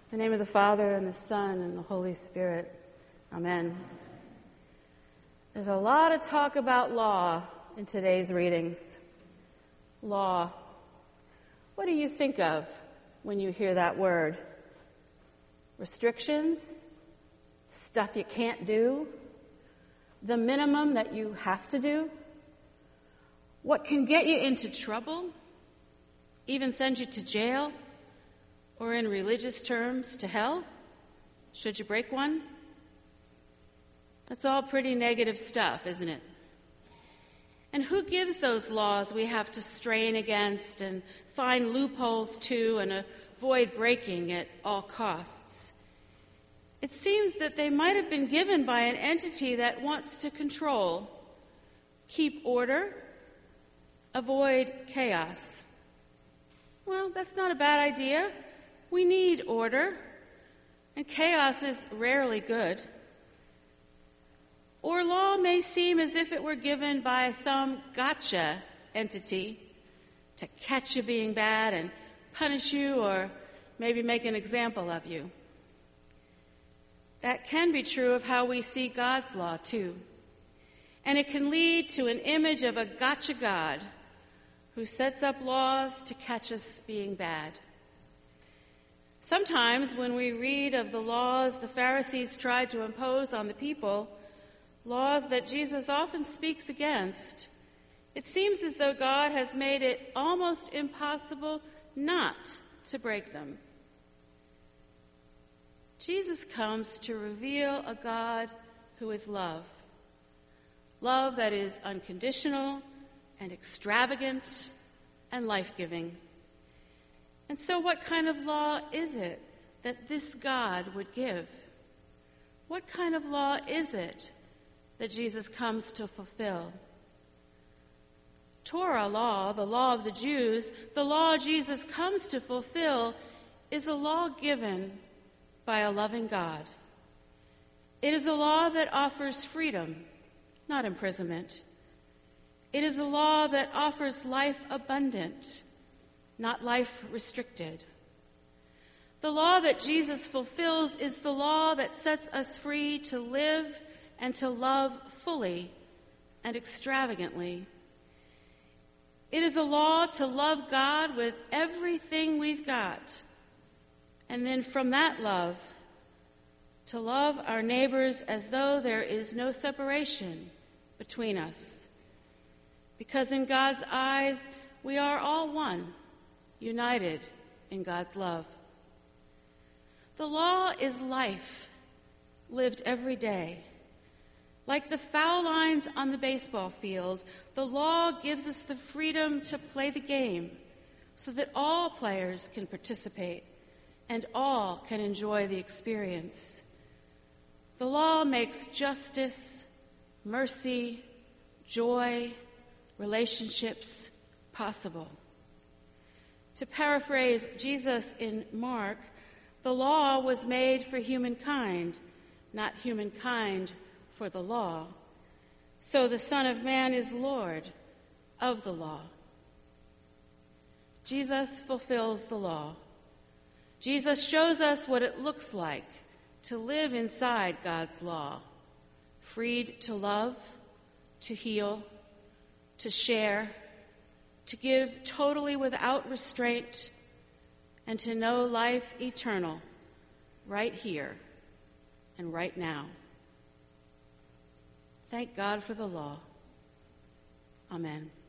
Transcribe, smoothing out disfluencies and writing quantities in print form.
In the name of the Father, and the Son, and the Holy Spirit. Amen. There's a lot of talk about law in today's readings. Law. What do you think of when you hear that word? Restrictions? Stuff you can't do? The minimum that you have to do? What can get you into trouble? Even send you to jail? Or in religious terms, to hell? Should you break one? That's all pretty negative stuff, isn't it? And who gives those laws we have to strain against and find loopholes to and avoid breaking at all costs? It seems that they might have been given by an entity that wants to control, keep order, avoid chaos. Well, that's not a bad idea. We need order, and chaos is rarely good. Or law may seem as if it were given by some gotcha entity to catch you being bad and punish you or maybe make an example of you. That can be true of how we see God's law, too. And it can lead to an image of a gotcha God who sets up laws to catch us being bad. Sometimes when we read of the laws the Pharisees tried to impose on the people, laws that Jesus often speaks against, it seems as though God has made it almost impossible not to break them. Jesus comes to reveal a God who is love. Love that is unconditional and extravagant and life-giving. And so what kind of law is it that this God would give? What kind of law is it that Jesus comes to fulfill? Torah law, the law of the Jews, the law Jesus comes to fulfill, is a law given by a loving God. It is a law that offers freedom, not imprisonment. It is a law that offers life abundant, not life restricted. The law that Jesus fulfills is the law that sets us free to live and to love fully and extravagantly. It is a law to love God with everything we've got, and then from that love, to love our neighbors as though there is no separation between us. Because in God's eyes, we are all one, united in God's love. The law is life, lived every day. Like the foul lines on the baseball field, the law gives us the freedom to play the game so that all players can participate and all can enjoy the experience. The law makes justice, mercy, joy, relationships possible. To paraphrase Jesus in Mark, the law was made for humankind, not humankind for the law. So the Son of Man is Lord of the law. Jesus fulfills the law. Jesus shows us what it looks like to live inside God's law, freed to love, to heal, to share, to give totally without restraint, and to know life eternal right here and right now. Thank God for the law. Amen.